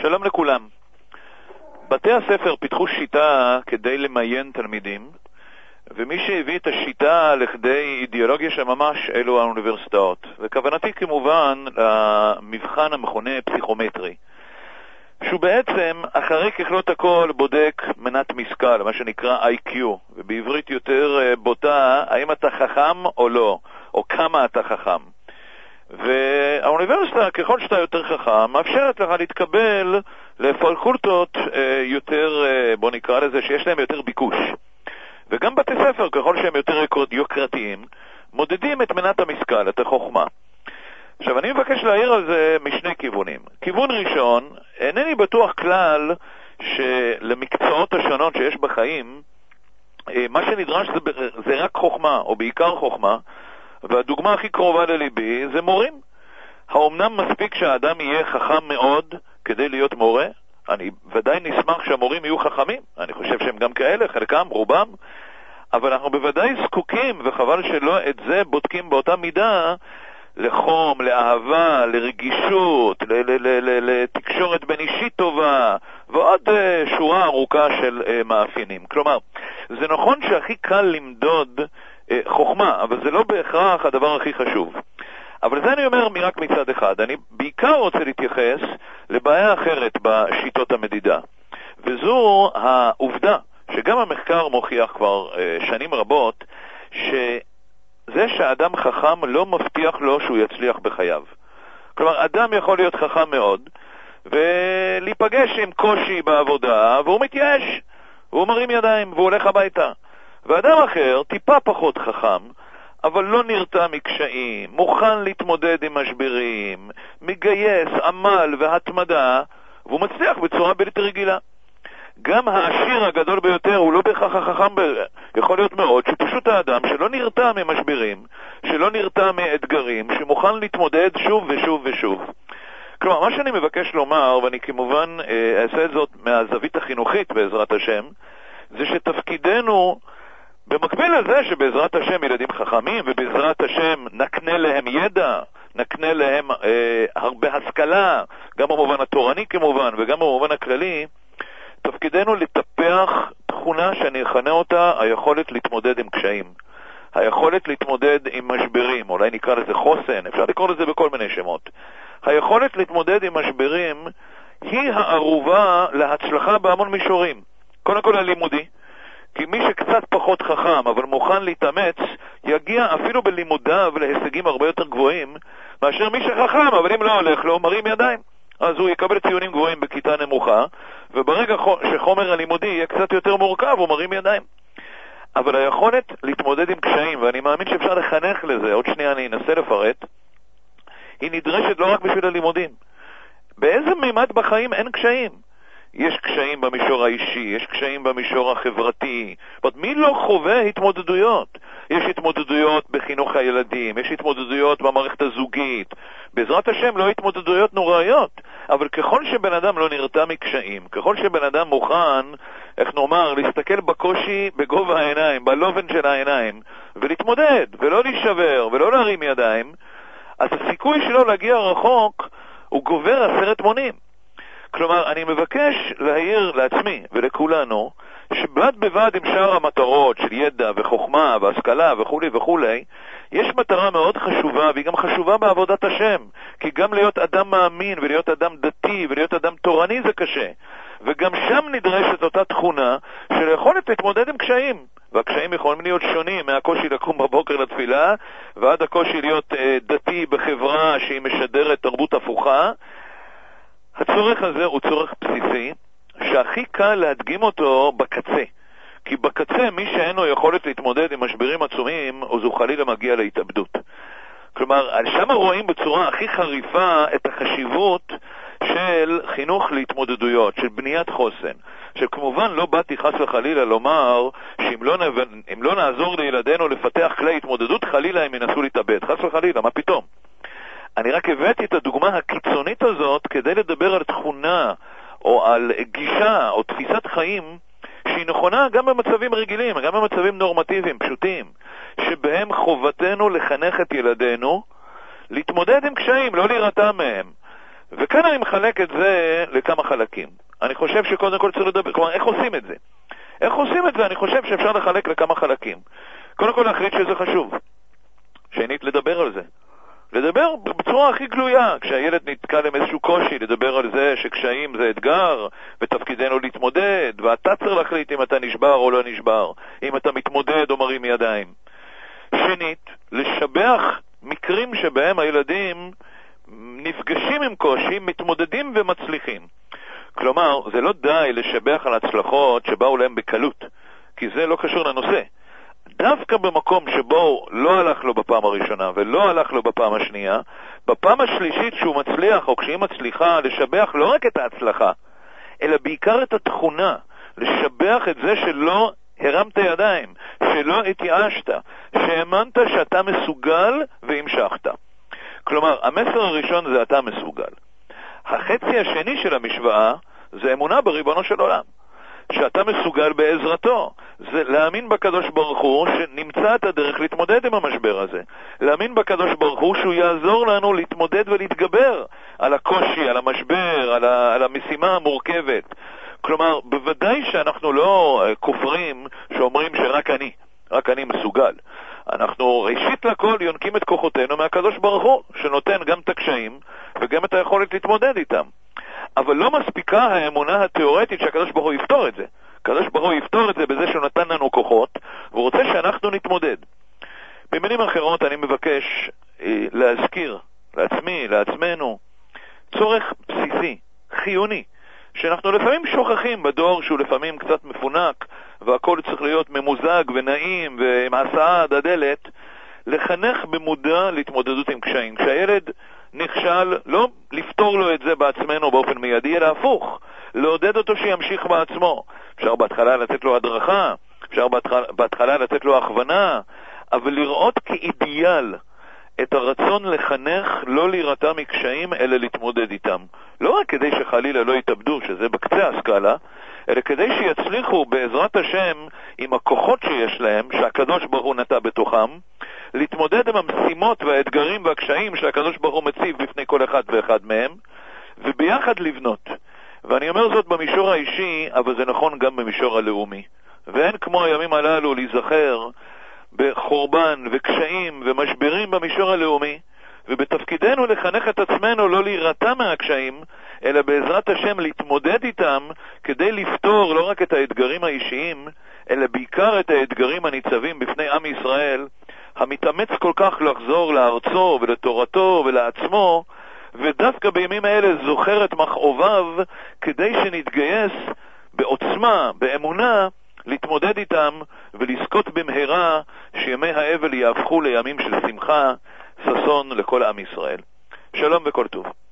שלום לכולם. בתי הספר פיתחו שיטה כדי למיין תלמידים, ומי שהביא את השיטה לכדי אידיאולוגיה של ממש אלו האוניברסיטאות. וכוונתי כמובן למבחן המכונה פסיכומטרי, שהוא בעצם אחרי ככלות הכל בודק מנת משכל, מה שנקרא IQ, ובעברית יותר בוטה, האם אתה חכם או לא, או כמה אתה חכם. והאוניברסיטה, ככל שאתה יותר חכם, מאפשרת לך להתקבל לפקולטות יותר, בוא נקרא לזה, שיש להם יותר ביקוש. וגם בתי ספר, ככל שהם יותר יוקרתיים, מודדים את מנת המשכל, את החוכמה. עכשיו, אני מבקש להעיר על זה משני כיוונים. כיוון ראשון, אינני בטוח כלל שלמקצועות השונות שיש בחיים, מה שנדרש זה רק חוכמה, או בעיקר חוכמה, והדוגמה הכי קרובה לליבי זה מורים. האומנם מספיק שהאדם יהיה חכם מאוד כדי להיות מורה? אני ודאי נשמח שהמורים יהיו חכמים, אני חושב שהם גם כאלה, חלקם, רובם, אבל אנחנו בוודאי זקוקים, וחבל שלא את זה בודקים באותה מידה, לחום, לאהבה, לרגישות, לתקשורת בין אישית טובה, ועוד שורה ארוכה של מאפיינים. כלומר, זה נכון שהכי קל למדוד חוכמה, אבל זה לא בהכרח הדבר הכי חשוב. אבל זה אני אומר רק מצד אחד. אני בעיקר רוצה להתייחס לבעיה אחרת בשיטות המדידה. וזו העובדה שגם המחקר מוכיח כבר שנים רבות, שזה שהאדם חכם לא מבטיח לו שהוא יצליח בחייו. כלומר, אדם יכול להיות חכם מאוד, ולהיפגש עם קושי בעבודה, והוא מתייאש, והוא מרים ידיים, והוא הולך הביתה. ואדם אחר, טיפה פחות חכם, אבל לא נרתע מקשיים, מוכן להתמודד עם משברים, מגייס עמל והתמדה, והוא מצליח בצורה בלתי רגילה. גם העשיר הגדול ביותר הוא לא בהכרח החכם, יכול להיות מאוד שפשוט האדם שלא נרתע ממשברים, שלא נרתע מאתגרים, שמוכן להתמודד שוב ושוב ושוב. כלומר, מה שאני מבקש לומר, ואני כמובן אעשה את זאת מהזווית החינוכית בעזרת השם, זה שתפקידנו, במקביל לזה שבעזרת השם ילדים חכמים, ובעזרת השם נקנה להם ידע, נקנה להם הרבה השכלה, גם במובן התורני כמובן, וגם במובן הכללי, תפקידנו לטפח תכונה שאני אכנה אותה היכולת להתמודד עם קשיים, היכולת להתמודד עם משברים, אולי נקרא לזה חוסן, אפשר לקרוא לזה בכל מיני שמות. היכולת להתמודד עם משברים היא הערובה להצלחה בהמון מישורים. קודם כל הלימודי, כי מי שקצת פחות חכם אבל מוכן להתאמץ יגיע אפילו בלימודיו להישגים הרבה יותר גבוהים מאשר מי שחכם, אבל אם לא הולך לו מרים ידיים, אז הוא יקבל ציונים גבוהים בכיתה נמוכה, וברגע שחומר הלימודי יהיה קצת יותר מורכב הוא מרים ידיים. אבל היכולת להתמודד עם קשיים, ואני מאמין שאפשר לחנך לזה, עוד שנייה אני אנסה לפרט, היא נדרשת לא רק בשביל הלימודים. באיזה מימד בחיים אין קשיים? יש קשיים במישור האישי, יש קשיים במישור החברתי. מי לא חווה התמודדויות? יש התמודדויות בחינוך הילדים, יש התמודדויות במערכת הזוגית. בעזרת השם לא התמודדויות נוראיות, אבל ככל שבן אדם לא נרתע מקשיים, ככל שבן אדם מוכן, איך נאמר, להסתכל בקושי בגובה העיניים, בלובן של העיניים, ולהתמודד, ולא להישבר, ולא להרים ידיים, אז הסיכוי שלו להגיע רחוק הוא גובר 10 מונים. כלומר, אני מבקש להעיר לעצמי ולכולנו, שבד בבד עם שאר המטרות של ידע וחוכמה והשכלה וכו' וכו', יש מטרה מאוד חשובה, והיא גם חשובה בעבודת השם, כי גם להיות אדם מאמין ולהיות אדם דתי ולהיות אדם תורני זה קשה, וגם שם נדרשת אותה תכונה של יכולת להתמודד עם קשיים, והקשיים יכולים להיות שונים מהקושי לקום בבוקר לתפילה ועד הקושי להיות דתי בחברה שהיא משדרת תרבות הפוכה. הצורך הזה הוא צורך בסיסי שהכי קל להדגים אותו בקצה, כי בקצה מי שאין לו יכולת להתמודד עם משברים עצומים אז הוא חלילה מגיע להתאבדות. כלומר, שם רואים בצורה הכי חריפה את החשיבות של חינוך להתמודדויות, של בניית חוסן. שכמובן לא באתי חס וחלילה לומר שאם לא נעזור לילדינו לפתח כלי התמודדות, חלילה הם ינסו להתאבד. חס וחלילה, מה פתאום? אני רק הבאתי את הדוגמה הקיצונית הזאת כדי לדבר על תכונה או על גישה או תפיסת חיים שהיא נכונה גם במצבים רגילים, גם במצבים נורמטיביים, פשוטים, שבהם חובתנו לחנך את ילדינו להתמודד עם קשיים, לא להירתע מהם. וכאן אני מחלק את זה לכמה חלקים. אני חושב שקודם כל צריך לדבר, כלומר, איך עושים את זה? איך עושים את זה? אני חושב שאפשר לחלק לכמה חלקים. קודם כל להחליט שזה חשוב. שנית, לדבר על זה. לדבר בצורה הכי גלויה, כשהילד נתקל עם איזשהו קושי, לדבר על זה שקשיים זה אתגר, ותפקידנו להתמודד, ואתה צריך להחליט אם אתה נשבר או לא נשבר, אם אתה מתמודד או מרים ידיים. שנית, לשבח מקרים שבהם הילדים נפגשים עם קושי, מתמודדים ומצליחים. כלומר, זה לא די לשבח על הצלחות שבאו להם בקלות, כי זה לא קשור לנושא. דווקא במקום שבו לא הלך לו בפעם הראשונה ולא הלך לו בפעם השנייה, בפעם השלישית שהוא מצליח או כשהיא מצליחה, לשבח לא רק את ההצלחה, אלא בעיקר את התכונה, לשבח את זה שלא הרמת ידיים, שלא התייאשת, שהאמנת שאתה מסוגל והמשכת. כלומר, המסר הראשון זה אתה מסוגל. החצי השני של המשוואה זה אמונה בריבונו של עולם, שאתה מסוגל בעזרתו. זה להאמין בקדוש ברוך הוא שנמצא את הדרך להתמודד עם המשבר הזה. להאמין בקדוש ברוך הוא שהוא יעזור לנו להתמודד ולהתגבר על הקושי, על המשבר, על המשימה המורכבת. כלומר, בוודאי שאנחנו לא כופרים שאומרים רק אני מסוגל. אנחנו ראשית לכל יונקים את כוחותינו מהקדוש ברוך הוא, שנותן גם את הקשיים וגם את היכולת להתמודד איתם. אבל לא מספיקה האמונה התיאורטית שהקדוש ברוך הוא יפתור את זה. הקדוש ברוך הוא יפתור את זה בזה שהוא נתן לנו כוחות, והוא רוצה שאנחנו נתמודד. במילים אחרות אני מבקש להזכיר לעצמי, לעצמנו, צורך בסיסי, חיוני, שאנחנו לפעמים שוכחים בדור שהוא לפעמים קצת מפונק, והכל צריך להיות ממוזג ונעים ועם הסעה עד הדלת, לחנך במודע להתמודדות עם קשיים. כשהילד נכשל, לא לפתור לו את זה בעצמנו באופן מיידי, אלא הפוך, לעודד אותו שימשיך בעצמו. אפשר בהתחלה לתת לו הדרכה, אפשר בהתחלה לתת לו הכוונה, אבל לראות כאידיאל את הרצון לחנך, לא להירתע מקשיים, אלא להתמודד איתם. לא רק כדי שחלילה לא יתאבדו, שזה בקצה הסקאלה, אלא כדי שיצליחו בעזרת השם עם הכוחות שיש להם, שהקדוש ברוך הוא נטע בתוכם, להתמודד עם המשימות והאתגרים והקשיים שהקדוש ברוך הוא מציב בפני כל אחד ואחד מהם, וביחד לבנות. ואני אומר זאת במישור האישי, אבל זה נכון גם במישור הלאומי. ואין כמו הימים הללו להיזכר בחורבן וקשיים ומשברים במישור הלאומי, ובתפקידנו לחנך את עצמנו לא להירתע מהקשיים, אלא בעזרת השם להתמודד איתם כדי לפתור לא רק את האתגרים האישיים, אלא בעיקר את האתגרים הניצבים בפני עם ישראל, המתאמץ כל כך לחזור לארצו ולתורתו ולעצמו, ודווקא בימים האלה זוכר את מכאוביו כדי שנתגייס בעוצמה, באמונה, להתמודד איתם ולזכות במהרה שימי האבל יהפכו לימים של שמחה, ששון לכל עם ישראל. שלום וכל טוב.